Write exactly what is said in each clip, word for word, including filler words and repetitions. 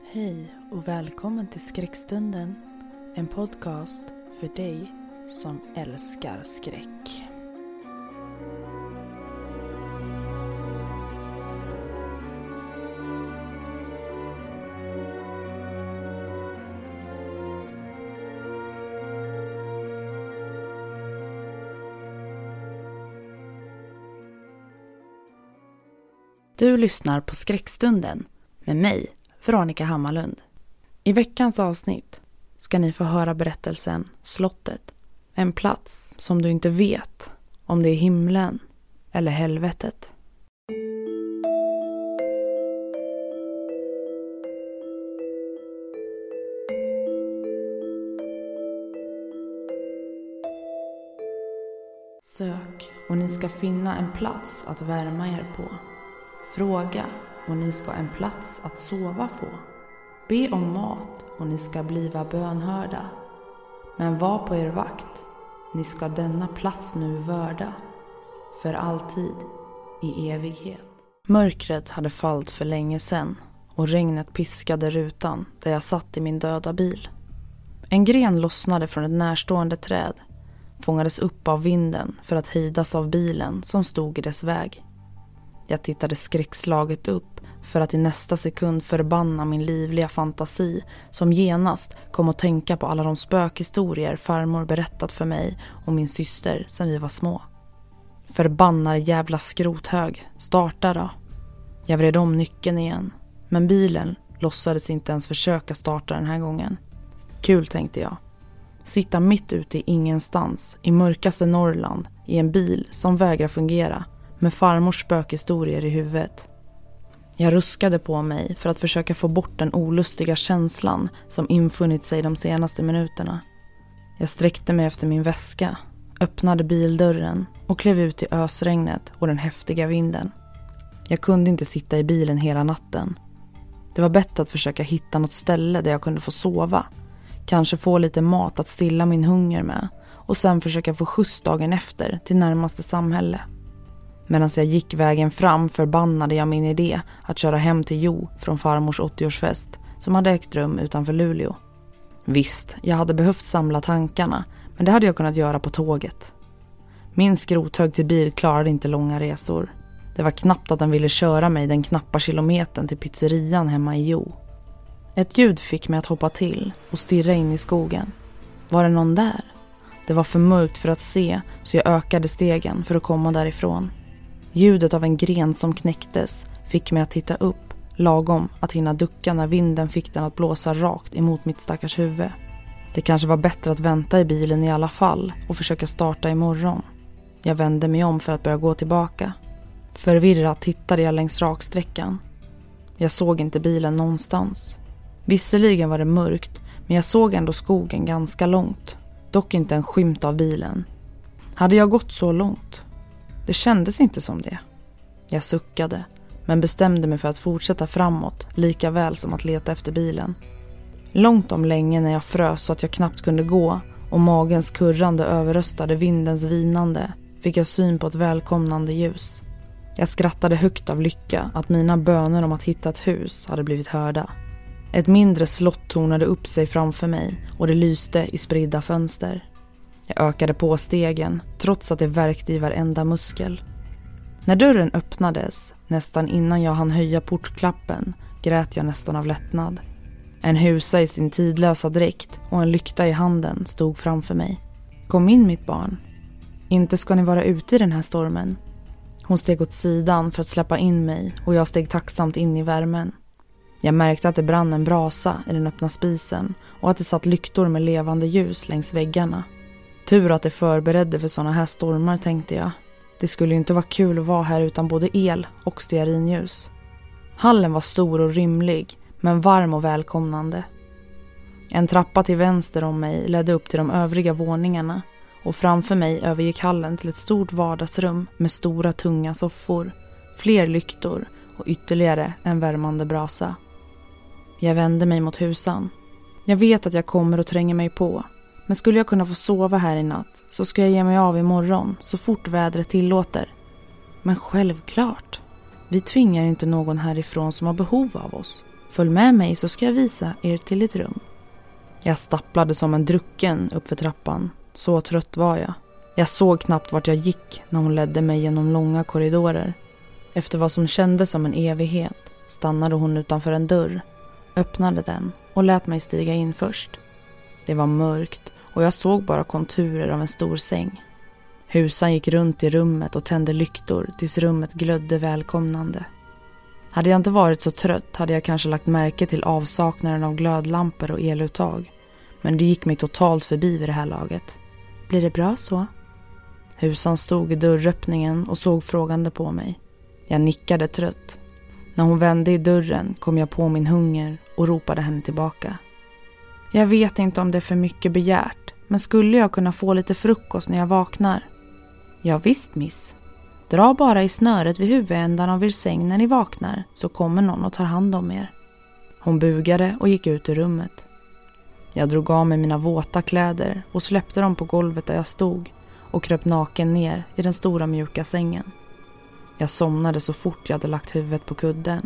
Hej och välkommen till Skräckstunden, en podcast för dig som älskar skräck. Du lyssnar på Skräckstunden med mig, Veronica Hammarlund. I veckans avsnitt ska ni få höra berättelsen Slottet. En plats som du inte vet om det är himlen eller helvetet. Sök och ni ska finna en plats att värma er på. Fråga och ni ska en plats att sova få. Be om mat och ni ska bliva bönhörda. Men var på er vakt, ni ska denna plats nu vörda. För alltid, i evighet. Mörkret hade fallit för länge sedan och regnet piskade rutan där jag satt i min döda bil. En gren lossnade från ett närstående träd, fångades upp av vinden för att hejdas av bilen som stod i dess väg. Jag tittade skräckslaget upp för att i nästa sekund förbanna min livliga fantasi som genast kom att tänka på alla de spökhistorier farmor berättat för mig och min syster sedan vi var små. Förbannar jävla skrothög, starta då. Jag vred om nyckeln igen, men bilen låtsades inte ens försöka starta den här gången. Kul, tänkte jag. Sitta mitt ute i ingenstans, i mörkaste Norrland, i en bil som vägrar fungera, med farmors spökhistorier i huvudet. Jag ruskade på mig för att försöka få bort den olustiga känslan som infunnit sig de senaste minuterna. Jag sträckte mig efter min väska, öppnade bildörren och klev ut i ösregnet och den häftiga vinden. Jag kunde inte sitta i bilen hela natten. Det var bättre att försöka hitta något ställe där jag kunde få sova. Kanske få lite mat att stilla min hunger med och sen försöka få skjuts dagen efter till närmaste samhälle. Medan jag gick vägen fram förbannade jag min idé att köra hem till Jo från farmors åttioårsfest som hade ägt rum utanför Luleå. Visst, jag hade behövt samla tankarna, men det hade jag kunnat göra på tåget. Min skrothög till bil klarade inte långa resor. Det var knappt att den ville köra mig den knappa kilometern till pizzerian hemma i Jo. Ett ljud fick mig att hoppa till och stirra in i skogen. Var det någon där? Det var för mörkt för att se, så jag ökade stegen för att komma därifrån. Ljudet av en gren som knäcktes fick mig att titta upp, lagom att hinna ducka när vinden fick den att blåsa rakt emot mitt stackars huvud. Det kanske var bättre att vänta i bilen i alla fall och försöka starta imorgon. Jag vände mig om för att börja gå tillbaka. Förvirrat tittade jag längs raksträckan. Jag såg inte bilen någonstans. Visserligen var det mörkt, men jag såg ändå skogen ganska långt. Dock inte en skymt av bilen. Hade jag gått så långt? Det kändes inte som det. Jag suckade, men bestämde mig för att fortsätta framåt, lika väl som att leta efter bilen. Långt om länge när jag frös så att jag knappt kunde gå och magens kurrande överröstade vindens vinande, fick jag syn på ett välkomnande ljus. Jag skrattade högt av lycka att mina böner om att hitta ett hus hade blivit hörda. Ett mindre slott tornade upp sig framför mig och det lyste i spridda fönster. Jag ökade på stegen, trots att det värkte i varenda muskel. När dörren öppnades, nästan innan jag hann höja portklappen, grät jag nästan av lättnad. En husa i sin tidlösa dräkt och en lykta i handen stod framför mig. Kom in, mitt barn. Inte ska ni vara ute i den här stormen. Hon steg åt sidan för att släppa in mig och jag steg tacksamt in i värmen. Jag märkte att det brann en brasa i den öppna spisen och att det satt lyktor med levande ljus längs väggarna. Tur att det förberedde för såna här stormar, tänkte jag. Det skulle inte vara kul att vara här utan både el och stearinljus. Hallen var stor och rymlig, men varm och välkomnande. En trappa till vänster om mig ledde upp till de övriga våningarna och framför mig övergick hallen till ett stort vardagsrum med stora tunga soffor, fler lyktor och ytterligare en värmande brasa. Jag vände mig mot husan. Jag vet att jag kommer att tränga mig på. Men skulle jag kunna få sova här i natt så ska jag ge mig av imorgon så fort vädret tillåter. Men självklart. Vi tvingar inte någon härifrån som har behov av oss. Följ med mig så ska jag visa er till ett rum. Jag stapplade som en drucken upp för trappan. Så trött var jag. Jag såg knappt vart jag gick när hon ledde mig genom långa korridorer. Efter vad som kändes som en evighet stannade hon utanför en dörr, öppnade den och lät mig stiga in först. Det var mörkt och jag såg bara konturer av en stor säng. Husan gick runt i rummet och tände lyktor tills rummet glödde välkomnande. Hade jag inte varit så trött hade jag kanske lagt märke till avsaknaden av glödlampor och eluttag. Men det gick mig totalt förbi vid det här laget. Blir det bra så? Husan stod i dörröppningen och såg frågande på mig. Jag nickade trött. När hon vände i dörren kom jag på min hunger och ropade henne tillbaka. Jag vet inte om det är för mycket begärt, men skulle jag kunna få lite frukost när jag vaknar? Ja visst, miss. Dra bara i snöret vid huvudändan av er säng när ni vaknar så kommer någon och tar hand om er. Hon bugade och gick ut ur rummet. Jag drog av mig mina våta kläder och släppte dem på golvet där jag stod och kröp naken ner i den stora mjuka sängen. Jag somnade så fort jag hade lagt huvudet på kudden.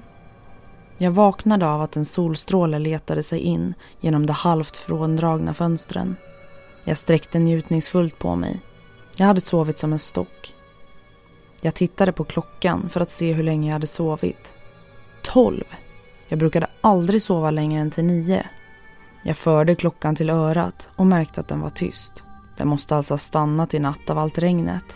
Jag vaknade av att en solstråle letade sig in genom de halvt fråndragna fönstren. Jag sträckte njutningsfullt på mig. Jag hade sovit som en stock. Jag tittade på klockan för att se hur länge jag hade sovit. Tolv. Jag brukade aldrig sova längre än till nio. Jag förde klockan till örat och märkte att den var tyst. Den måste alltså ha stannat i natt av allt regnet.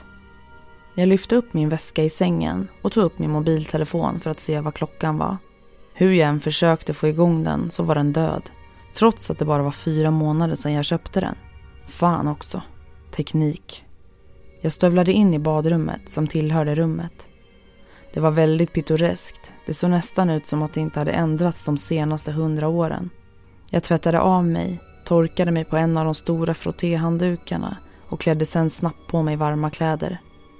Jag lyfte upp min väska i sängen och tog upp min mobiltelefon för att se vad klockan var. Hur jag än försökte få igång den så var den död. Trots att det bara var fyra månader sedan jag köpte den. Fan också. Teknik. Jag stövlade in i badrummet som tillhörde rummet. Det var väldigt pittoreskt. Det såg nästan ut som att det inte hade ändrats de senaste hundra åren. Jag tvättade av mig, torkade mig på en av de stora frottéhanddukarna och klädde sen snabbt på mig varma kläder.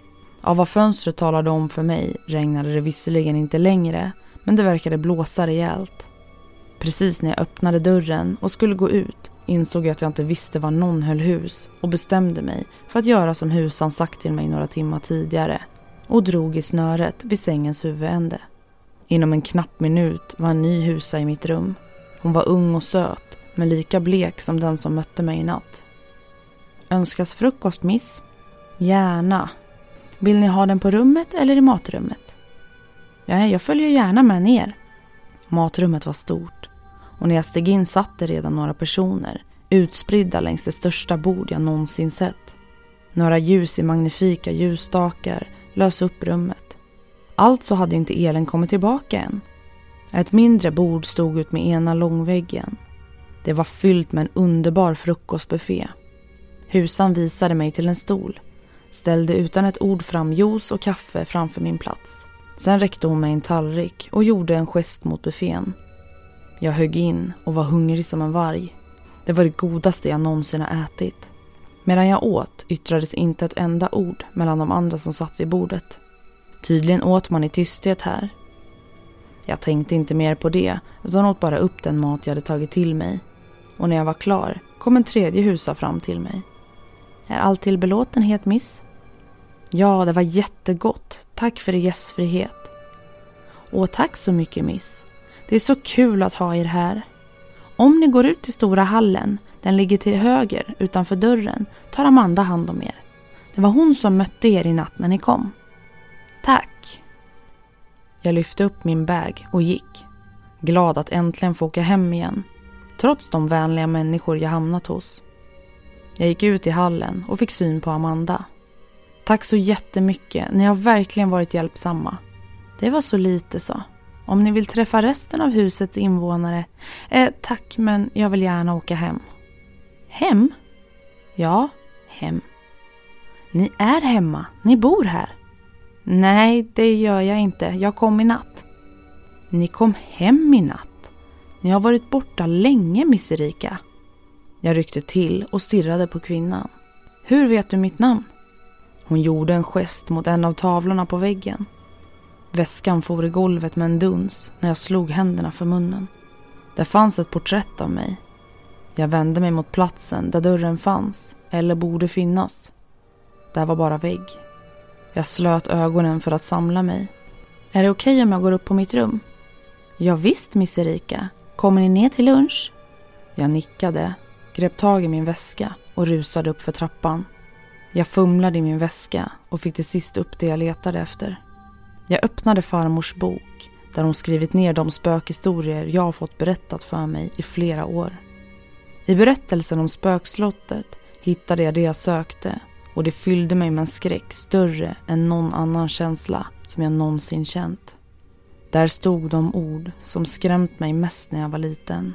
Av vad fönstret talade om för mig regnade det visserligen inte längre, men det verkade blåsa rejält. Precis när jag öppnade dörren och skulle gå ut insåg jag att jag inte visste var någon höll hus och bestämde mig för att göra som husan sagt till mig några timmar tidigare och drog i snöret vid sängens huvudände. Inom en knapp minut var en ny husa i mitt rum. Hon var ung och söt, men lika blek som den som mötte mig i natt. Önskas frukost, miss? Gärna. Vill ni ha den på rummet eller i matrummet? Ja, jag följer gärna med ner. Matrummet var stort och när jag steg in satt det redan några personer utspridda längs det största bord jag någonsin sett. Några ljus i magnifika ljusstakar lös upp rummet. Alltså hade inte elen kommit tillbaka än. Ett mindre bord stod ut med ena långväggen. Det var fyllt med en underbar frukostbuffé. Husan visade mig till en stol. Ställde utan ett ord fram juice och kaffe framför min plats. Sen räckte hon mig en tallrik och gjorde en gest mot buffén. Jag högg in och var hungrig som en varg. Det var det godaste jag någonsin har ätit. Medan jag åt yttrades inte ett enda ord mellan de andra som satt vid bordet. Tydligen åt man i tysthet här. Jag tänkte inte mer på det utan åt bara upp den mat jag hade tagit till mig. Och när jag var klar kom en tredje husa fram till mig. Är allt till belåtenhet, miss? Ja, det var jättegott. Tack för er gästfrihet. Och tack så mycket, miss. Det är så kul att ha er här. Om ni går ut till stora hallen, den ligger till höger utanför dörren, tar Amanda hand om er. Det var hon som mötte er i natt när ni kom. Tack. Jag lyfte upp min bag och gick. Glad att äntligen få åka hem igen. Trots de vänliga människor jag hamnat hos. Jag gick ut i hallen och fick syn på Amanda. Tack så jättemycket, ni har verkligen varit hjälpsamma. Det var så lite så. Om ni vill träffa resten av husets invånare. Eh, tack, men jag vill gärna åka hem. Hem? Ja, hem. Ni är hemma, ni bor här. Nej, det gör jag inte. Jag kom i natt. Ni kom hem i natt. Ni har varit borta länge, Miss Erika. Jag ryckte till och stirrade på kvinnan. Hur vet du mitt namn? Hon gjorde en gest mot en av tavlorna på väggen. Väskan for i golvet med en duns när jag slog händerna för munnen. Där fanns ett porträtt av mig. Jag vände mig mot platsen där dörren fanns, eller borde finnas. Där var bara vägg. Jag slöt ögonen för att samla mig. Är det okej om jag går upp på mitt rum? Ja visst, Miss Erika. Kommer ni ner till lunch? Jag nickade, grep tag i min väska och rusade upp för trappan. Jag fumlade i min väska och fick till sist upp det jag letade efter. Jag öppnade farmors bok där hon skrivit ner de spökhistorier jag har fått berättat för mig i flera år. I berättelsen om spökslottet hittade jag det jag sökte och det fyllde mig med en skräck större än någon annan känsla som jag någonsin känt. Där stod de ord som skrämt mig mest när jag var liten.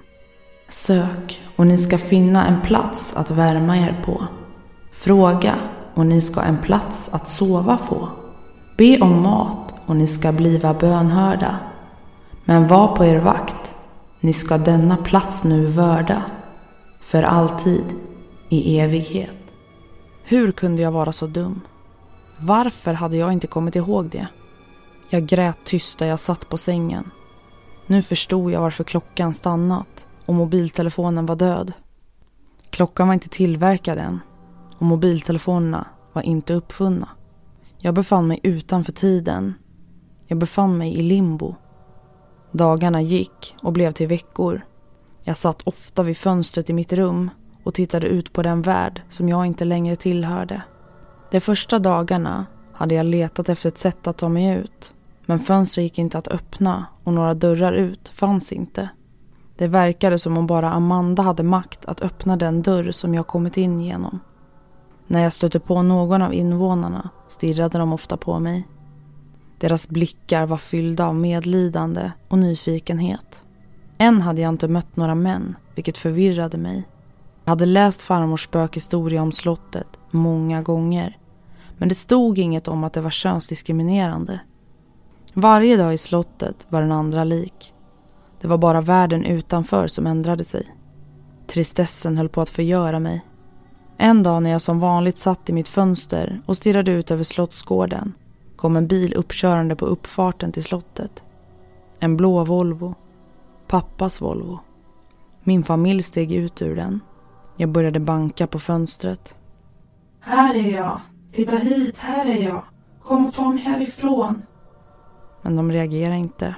Sök och ni ska finna en plats att värma er på. Fråga och ni ska en plats att sova få. Be om mat och ni ska bliva bönhörda. Men var på er vakt, ni ska denna plats nu vörda. För alltid, i evighet. Hur kunde jag vara så dum? Varför hade jag inte kommit ihåg det? Jag grät tyst där jag satt på sängen. Nu förstod jag varför klockan stannat och mobiltelefonen var död. Klockan var inte tillverkad än och mobiltelefonerna var inte uppfunna. Jag befann mig utanför tiden. Jag befann mig i limbo. Dagarna gick och blev till veckor. Jag satt ofta vid fönstret i mitt rum och tittade ut på den värld som jag inte längre tillhörde. De första dagarna hade jag letat efter ett sätt att ta mig ut. Men fönstret gick inte att öppna och några dörrar ut fanns inte. Det verkade som om bara Amanda hade makt att öppna den dörr som jag kommit in genom. När jag stötte på någon av invånarna stirrade de ofta på mig. Deras blickar var fyllda av medlidande och nyfikenhet. Än hade jag inte mött några män, vilket förvirrade mig. Jag hade läst farmors spökhistoria om slottet många gånger. Men det stod inget om att det var könsdiskriminerande. Varje dag i slottet var den andra lik. Det var bara världen utanför som ändrade sig. Tristessen höll på att förgöra mig. En dag när jag som vanligt satt i mitt fönster och stirrade ut över slottsgården kom en bil uppkörande på uppfarten till slottet. En blå Volvo. Pappas Volvo. Min familj steg ut ur den. Jag började banka på fönstret. Här är jag. Titta hit, här är jag. Kom och ta mig härifrån. Men de reagerade inte.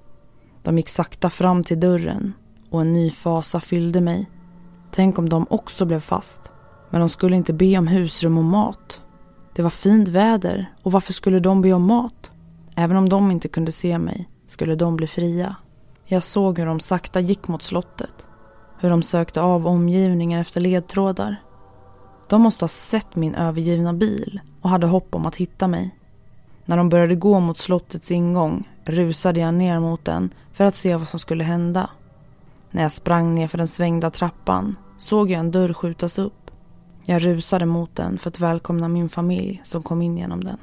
De gick sakta fram till dörren och en ny fasa fyllde mig. Tänk om de också blev fast. Men de skulle inte be om husrum och mat. Det var fint väder och varför skulle de be om mat? Även om de inte kunde se mig skulle de bli fria. Jag såg hur de sakta gick mot slottet. Hur de sökte av omgivningen efter ledtrådar. De måste ha sett min övergivna bil och hade hopp om att hitta mig. När de började gå mot slottets ingång rusade jag ner mot den för att se vad som skulle hända. När jag sprang ner för den svängda trappan såg jag en dörr skjutas upp. Jag rusade mot den för att välkomna min familj som kom in genom den.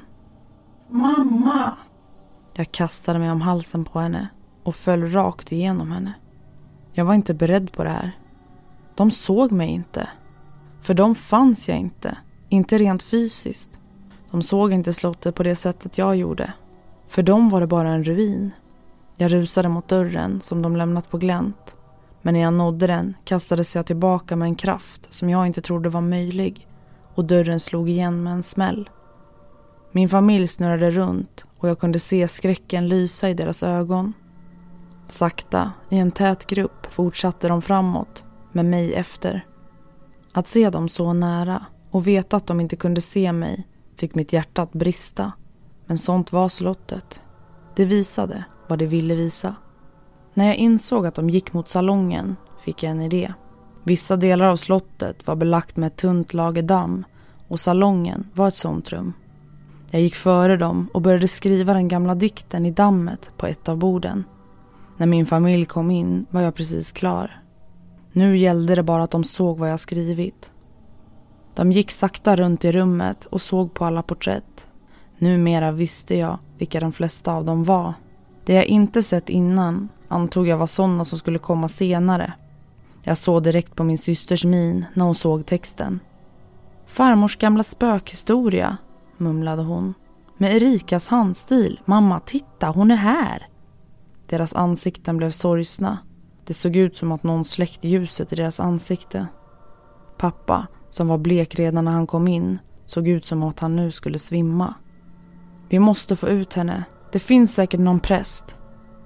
Mamma! Jag kastade mig om halsen på henne och föll rakt igenom henne. Jag var inte beredd på det här. De såg mig inte. För de fanns jag inte. Inte rent fysiskt. De såg inte slottet på det sättet jag gjorde. För dem var det bara en ruin. Jag rusade mot dörren som de lämnat på glänt. Men när jag nådde den kastades jag tillbaka med en kraft som jag inte trodde var möjlig. Och dörren slog igen med en smäll. Min familj snurrade runt och jag kunde se skräcken lysa i deras ögon. Sakta, i en tät grupp, fortsatte de framåt, med mig efter. Att se dem så nära och veta att de inte kunde se mig fick mitt hjärta att brista. Men sånt var slottet. Det visade vad det ville visa. När jag insåg att de gick mot salongen fick jag en idé. Vissa delar av slottet var belagt med ett tunt lager damm och salongen var ett sånt rum. Jag gick före dem och började skriva den gamla dikten i dammet på ett av borden. När min familj kom in var jag precis klar. Nu gällde det bara att de såg vad jag skrivit. De gick sakta runt i rummet och såg på alla porträtt. Numera visste jag vilka de flesta av dem var. Det jag inte sett innan antog jag var sådana som skulle komma senare. Jag såg direkt på min systers min när hon såg texten. Farmors gamla spökhistoria, mumlade hon. Med Erikas handstil. Mamma, titta, hon är här. Deras ansikten blev sorgsna. Det såg ut som att någon släckte ljuset i deras ansikte. Pappa, som var blek redan när han kom in, såg ut som att han nu skulle svimma. Vi måste få ut henne. Det finns säkert någon präst.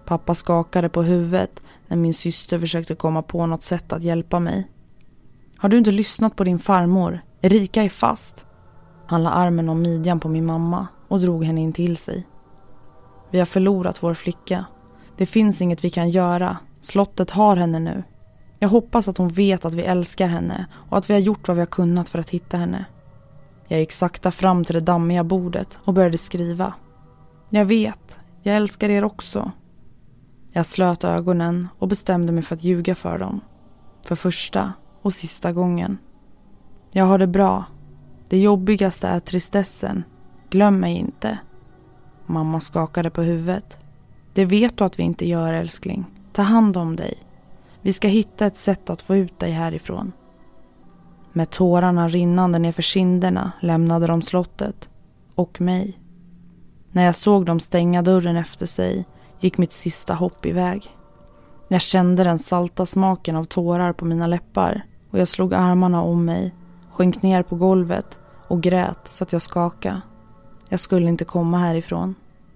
Pappa skakade på huvudet när min syster försökte komma på något sätt att hjälpa mig. Har du inte lyssnat på din farmor? Erika är fast. Han la armen om midjan på min mamma och drog henne in till sig. Vi har förlorat vår flicka. Det finns inget vi kan göra. Slottet har henne nu. Jag hoppas att hon vet att vi älskar henne och att vi har gjort vad vi har kunnat för att hitta henne. Jag gick sakta fram till det dammiga bordet och började skriva. Jag vet, jag älskar er också. Jag slöt ögonen och bestämde mig för att ljuga för dem. För första och sista gången. Jag har det bra. Det jobbigaste är tristessen. Glöm mig inte. Mamma skakade på huvudet. Det vet du att vi inte gör, älskling. Ta hand om dig. Vi ska hitta ett sätt att få ut dig härifrån. Med tårarna rinnande ner för kinderna lämnade de slottet. Och mig. När jag såg dem stänga dörren efter sig gick mitt sista hopp iväg. Jag kände den salta smaken av tårar på mina läppar och jag slog armarna om mig, sjönk ner på golvet och grät så att jag skakade. Jag skulle inte komma härifrån.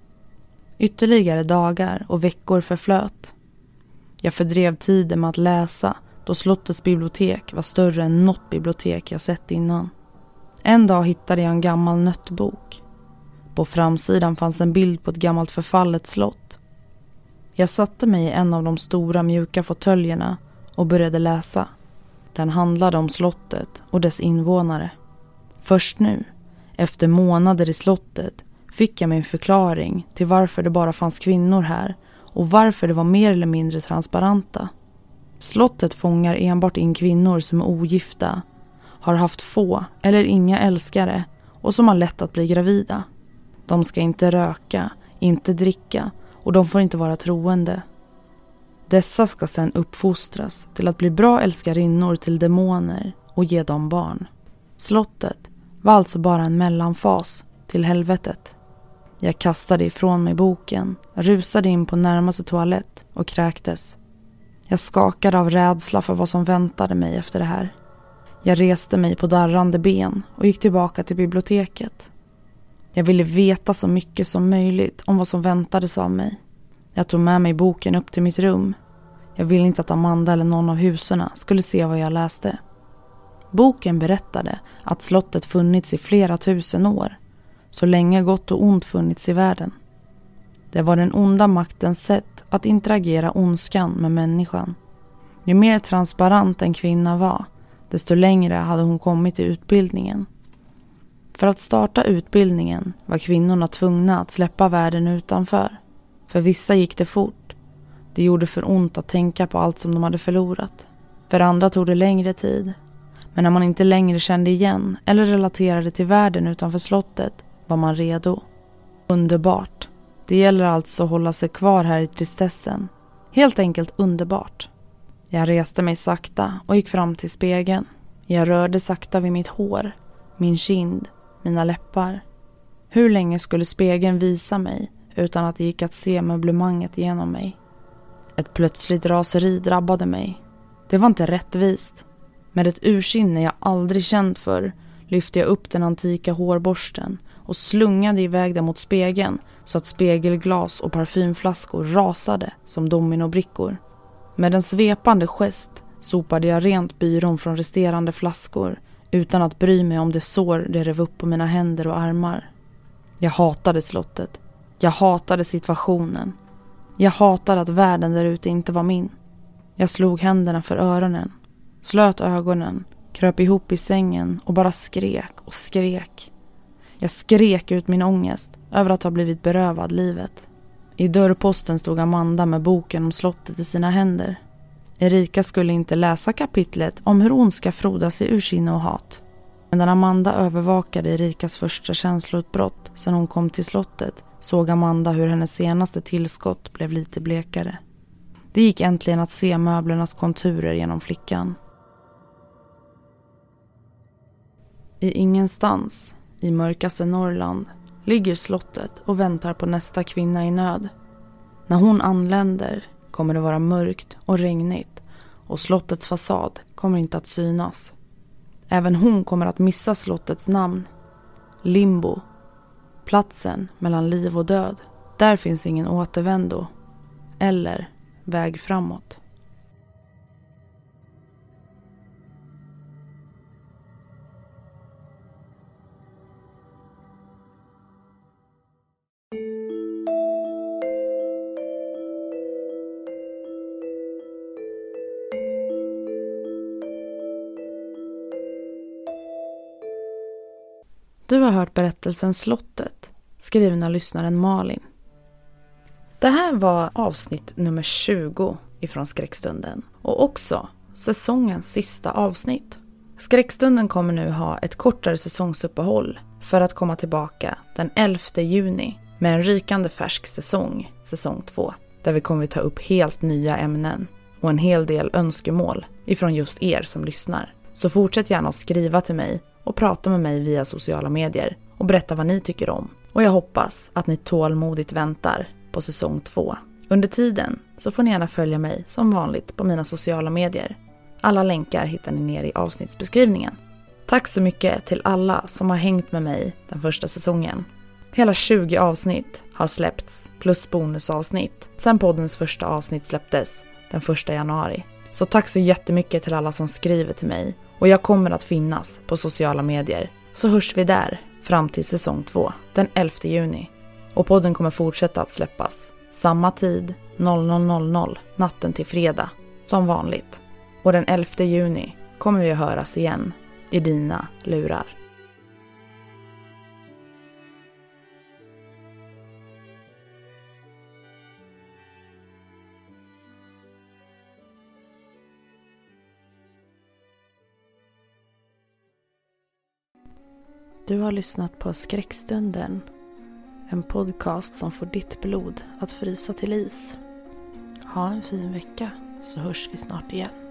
Ytterligare dagar och veckor förflöt. Jag fördrev tiden med att läsa då slottets bibliotek var större än något bibliotek jag sett innan. En dag hittade jag en gammal nötbok. På framsidan fanns en bild på ett gammalt förfallet slott. Jag satte mig i en av de stora mjuka fåtöljerna och började läsa. Den handlade om slottet och dess invånare. Först nu, efter månader i slottet, fick jag min förklaring till varför det bara fanns kvinnor här och varför det var mer eller mindre transparenta. Slottet fångar enbart in kvinnor som är ogifta, har haft få eller inga älskare och som har lätt att bli gravida. De ska inte röka, inte dricka och de får inte vara troende. Dessa ska sedan uppfostras till att bli bra älskarinnor till demoner och ge dem barn. Slottet var alltså bara en mellanfas till helvetet. Jag kastade ifrån mig boken, rusade in på närmaste toalett och kräktes. Jag skakade av rädsla för vad som väntade mig efter det här. Jag reste mig på darrande ben och gick tillbaka till biblioteket. Jag ville veta så mycket som möjligt om vad som väntades av mig. Jag tog med mig boken upp till mitt rum. Jag ville inte att Amanda eller någon av huserna skulle se vad jag läste. Boken berättade att slottet funnits i flera tusen år, så länge gott och ont funnits i världen. Det var den onda maktens sätt att interagera ondskan med människan. Ju mer transparent en kvinna var, desto längre hade hon kommit i utbildningen. För att starta utbildningen var kvinnorna tvungna att släppa världen utanför. För vissa gick det fort. Det gjorde för ont att tänka på allt som de hade förlorat. För andra tog det längre tid. Men när man inte längre kände igen eller relaterade till världen utanför slottet var man redo. Underbart. Det gäller alltså att hålla sig kvar här i tristessen. Helt enkelt underbart. Jag reste mig sakta och gick fram till spegeln. Jag rörde sakta vid mitt hår, min kind, mina läppar. Hur länge skulle spegeln visa mig utan att det gick att se möblemanget genom mig? Ett plötsligt raseri drabbade mig. Det var inte rättvist. Med ett ursinne jag aldrig känt för lyfte jag upp den antika hårborsten och slungade iväg den mot spegeln så att spegelglas och parfymflaskor rasade som dominobrickor. Med en svepande gest sopade jag rent byrån från resterande flaskor utan att bry mig om det sår det rev upp på mina händer och armar. Jag hatade slottet. Jag hatade situationen. Jag hatade att världen där ute inte var min. Jag slog händerna för öronen, slöt ögonen, kröp ihop i sängen och bara skrek och skrek. Jag skrek ut min ångest över att ha blivit berövad livet. I dörrposten stod Amanda med boken om slottet i sina händer. Erika skulle inte läsa kapitlet om hur hon ska frodas i ursinne och hat. Men när Amanda övervakade Erikas första känsloutbrott sedan hon kom till slottet såg Amanda hur hennes senaste tillskott blev lite blekare. Det gick äntligen att se möblernas konturer genom flickan. I ingenstans, i mörkaste Norrland, ligger slottet och väntar på nästa kvinna i nöd. När hon anländer kommer det vara mörkt och regnigt och slottets fasad kommer inte att synas. Även hon kommer att missa slottets namn. Limbo. Platsen mellan liv och död. Där finns ingen återvändo. eller väg framåt. Du har hört berättelsen Slottet, skriven av lyssnaren Malin. Det här var avsnitt nummer tjugo ifrån Skräckstunden och också säsongens sista avsnitt. Skräckstunden kommer nu ha ett kortare säsongsuppehåll för att komma tillbaka den elfte juni med en rykande färsk säsong, säsong två, där vi kommer att ta upp helt nya ämnen och en hel del önskemål ifrån just er som lyssnar. Så fortsätt gärna att skriva till mig och prata med mig via sociala medier och berätta vad ni tycker om. Och jag hoppas att ni tålmodigt väntar på säsong två. Under tiden så får ni gärna följa mig som vanligt på mina sociala medier. Alla länkar hittar ni ner i avsnittsbeskrivningen. Tack så mycket till alla som har hängt med mig den första säsongen. Hela tjugo avsnitt har släppts plus bonusavsnitt sen poddens första avsnitt släpptes den första januari. Så tack så jättemycket till alla som skriver till mig. Och jag kommer att finnas på sociala medier. Så hörs vi där fram till säsong två, den elfte juni. Och podden kommer fortsätta att släppas. Samma tid, noll noll noll noll, natten till fredag, som vanligt. Och den elfte juni kommer vi att höras igen i dina lurar. Du har lyssnat på Skräckstunden, en podcast som får ditt blod att frysa till is. Ha en fin vecka så hörs vi snart igen.